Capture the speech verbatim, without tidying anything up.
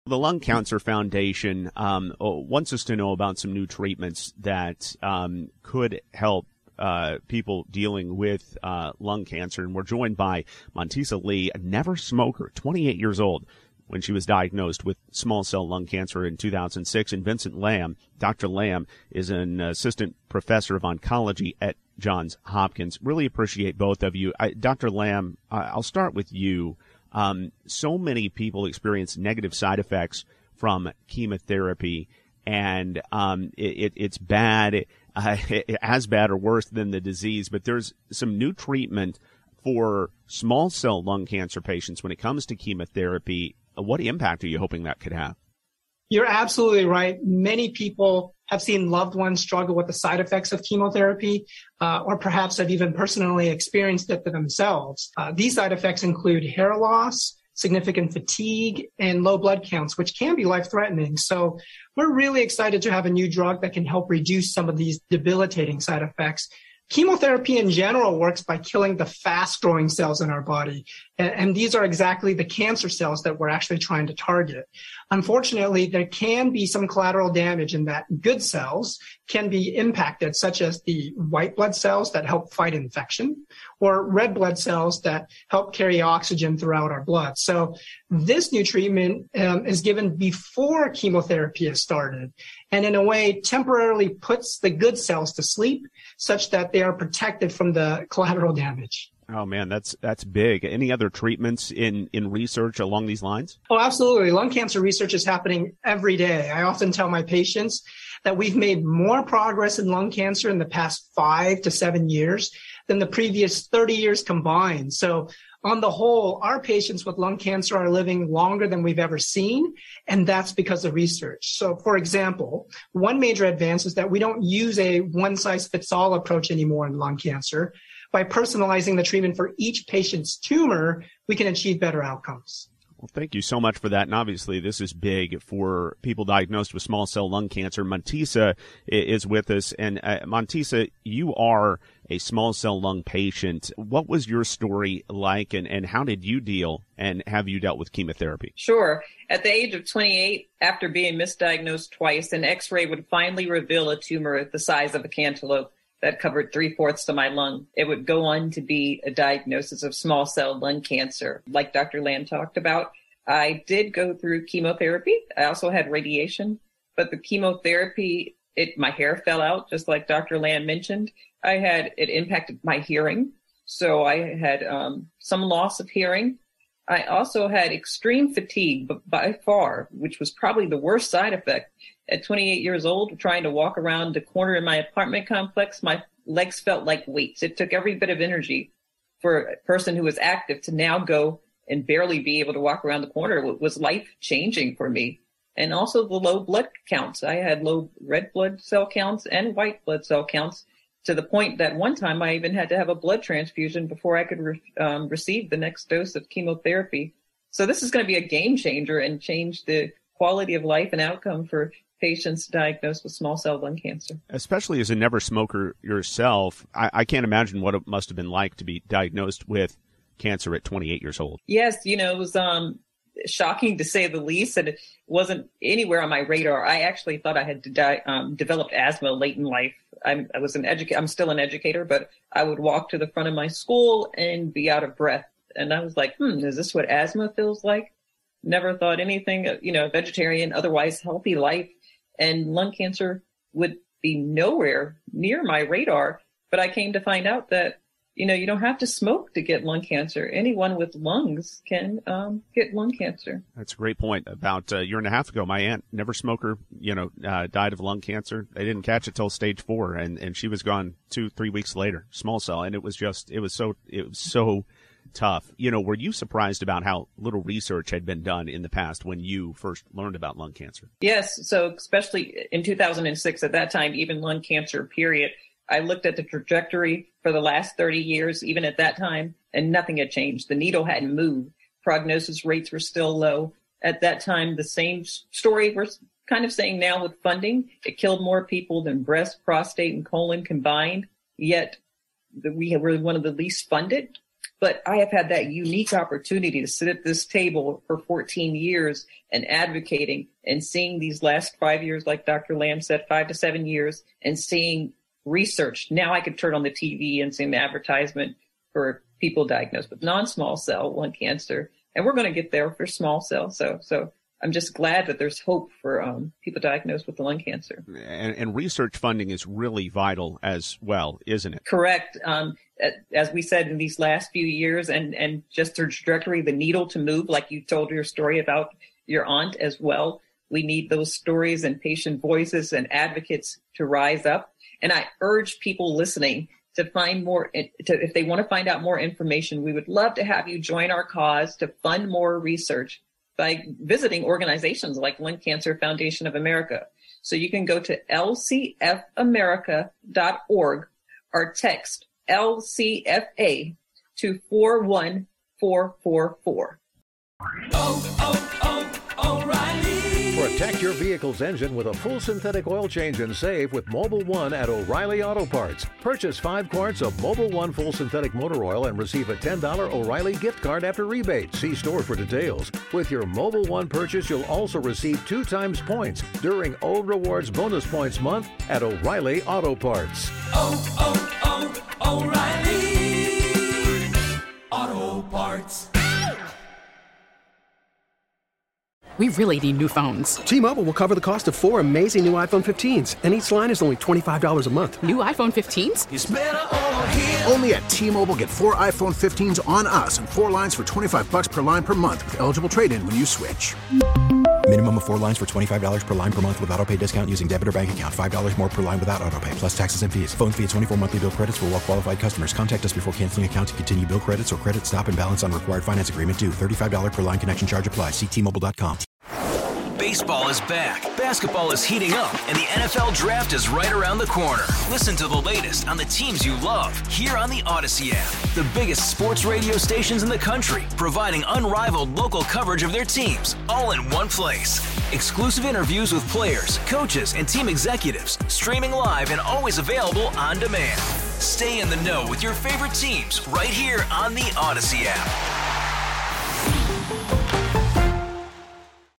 The Lung Cancer Foundation um, wants us to know about some new treatments that um, could help uh, people dealing with uh, lung cancer. And we're joined by Montisa Lee, a never smoker, twenty-eight years old, when she was diagnosed with small cell lung cancer in two thousand six. And Vincent Lamb, Doctor Lamb, is an assistant professor of oncology at Johns Hopkins. Really appreciate both of you. I, Doctor Lamb, I'll start with you. Um, so many people experience negative side effects from chemotherapy, and um, it, it, it's bad, uh, as bad or worse than the disease. But there's some new treatment for small cell lung cancer patients when it comes to chemotherapy. What impact are you hoping that could have? You're absolutely right. Many people have seen loved ones struggle with the side effects of chemotherapy, uh, or perhaps have even personally experienced it themselves. Uh, these side effects include hair loss, significant fatigue, and low blood counts, which can be life-threatening. So we're really excited to have a new drug that can help reduce some of these debilitating side effects. Chemotherapy in general works by killing the fast-growing cells in our body, and, and these are exactly the cancer cells that we're actually trying to target. Unfortunately, there can be some collateral damage in that good cells can be impacted, such as the white blood cells that help fight infection, or red blood cells that help carry oxygen throughout our blood. So this new treatment um, is given before chemotherapy is started, and in a way temporarily puts the good cells to sleep such that they are protected from the collateral damage. Oh, man, that's that's big. Any other treatments in, in research along these lines? Oh, absolutely. Lung cancer research is happening every day. I often tell my patients that we've made more progress in lung cancer in the past five to seven years than the previous thirty years combined. So on the whole, our patients with lung cancer are living longer than we've ever seen, and that's because of research. So, for example, one major advance is that we don't use a one-size-fits-all approach anymore in lung cancer. By personalizing the treatment for each patient's tumor, we can achieve better outcomes. Well, thank you so much for that. And obviously, this is big for people diagnosed with small cell lung cancer. Montisa is with us. And uh, Montisa, you are a small cell lung patient. What was your story like, and, and how did you deal, and have you dealt with chemotherapy? Sure. At the age of twenty-eight, after being misdiagnosed twice, an X-ray would finally reveal a tumor the size of a cantaloupe that covered three-fourths of my lung. It would go on to be a diagnosis of small cell lung cancer. Like Doctor Lamb talked about, I did go through chemotherapy. I also had radiation, but the chemotherapy, it my hair fell out, just like Doctor Lamb mentioned. I had, it impacted my hearing. So I had um, some loss of hearing. I also had extreme fatigue, but by far, which was probably the worst side effect. At twenty-eight years old, trying to walk around the corner in my apartment complex, my legs felt like weights. It took every bit of energy for a person who was active to now go and barely be able to walk around the corner. It was life-changing for me. And also the low blood counts. I had low red blood cell counts and white blood cell counts, to the point that one time I even had to have a blood transfusion before I could re- um, receive the next dose of chemotherapy. So this is going to be a game changer and change the quality of life and outcome for patients diagnosed with small cell lung cancer. Especially as a never smoker yourself, I, I can't imagine what it must have been like to be diagnosed with cancer at twenty-eight years old. Yes, you know, it was um, shocking to say the least, and it wasn't anywhere on my radar. I actually thought I had di- um, developed asthma late in life. I'm, I was an educator. I'm still an educator, but I would walk to the front of my school and be out of breath. And I was like, hmm, is this what asthma feels like? Never thought anything, you know, vegetarian, otherwise healthy life. And lung cancer would be nowhere near my radar. But I came to find out that, you know, you don't have to smoke to get lung cancer. Anyone with lungs can um, get lung cancer. That's a great point. About a year and a half ago, my aunt, never smoker, you know, uh, died of lung cancer. They didn't catch it till stage four, and, and she was gone two, three weeks later, small cell. And it was just, it was so, it was so tough. You know, were you surprised about how little research had been done in the past when you first learned about lung cancer? Yes. So especially in two thousand six, at that time, even lung cancer, period, I looked at the trajectory for the last thirty years, even at that time, and nothing had changed. The needle hadn't moved. Prognosis rates were still low. At that time, the same story we're kind of saying now with funding. It killed more people than breast, prostate, and colon combined, yet we were one of the least funded. But I have had that unique opportunity to sit at this table for fourteen years and advocating and seeing these last five years, like Doctor Lamb said, five to seven years, and seeing research. Now I could turn on the T V and see an advertisement for people diagnosed with non-small cell lung cancer. And we're going to get there for small cell. So, so I'm just glad that there's hope for um, people diagnosed with the lung cancer. And, and research funding is really vital as well, isn't it? Correct. Um, as we said in these last few years, and, and just the trajectory, the needle to move, like you told your story about your aunt as well. We need those stories and patient voices and advocates to rise up. And I urge people listening to find more, to, if they want to find out more information, we would love to have you join our cause to fund more research by visiting organizations like Lung Cancer Foundation of America. So you can go to L C F america dot org or text L C F A to four one four four four. Oh, oh, oh, O'Reilly. Protect your vehicle's engine with a full synthetic oil change and save with Mobil one at O'Reilly Auto Parts. Purchase five quarts of Mobil one full synthetic motor oil and receive a ten dollars O'Reilly gift card after rebate. See store for details. With your Mobil one purchase, you'll also receive two times points during O Rewards Bonus Points Month at O'Reilly Auto Parts. Oh, oh, oh, O'Reilly Auto Parts. We really need new phones. T-Mobile will cover the cost of four amazing new iPhone fifteens, and each line is only twenty-five dollars a month. New iPhone fifteens? It's better over here. Only at T-Mobile, get four iPhone fifteens on us and four lines for twenty-five bucks per line per month with eligible trade-in when you switch. Minimum of four lines for twenty-five dollars per line per month with auto-pay discount using debit or bank account. five dollars more per line without auto-pay, plus taxes and fees. Phone fee at twenty-four monthly bill credits for well-qualified customers. Contact us before canceling account to continue bill credits or credit stop and balance on required finance agreement due. thirty-five dollars per line connection charge applies. See T Mobile dot com. Baseball is back, basketball is heating up, and the N F L Draft is right around the corner. Listen to the latest on the teams you love here on the Odyssey app. The biggest sports radio stations in the country, providing unrivaled local coverage of their teams, all in one place. Exclusive interviews with players, coaches, and team executives, streaming live and always available on demand. Stay in the know with your favorite teams right here on the Odyssey app.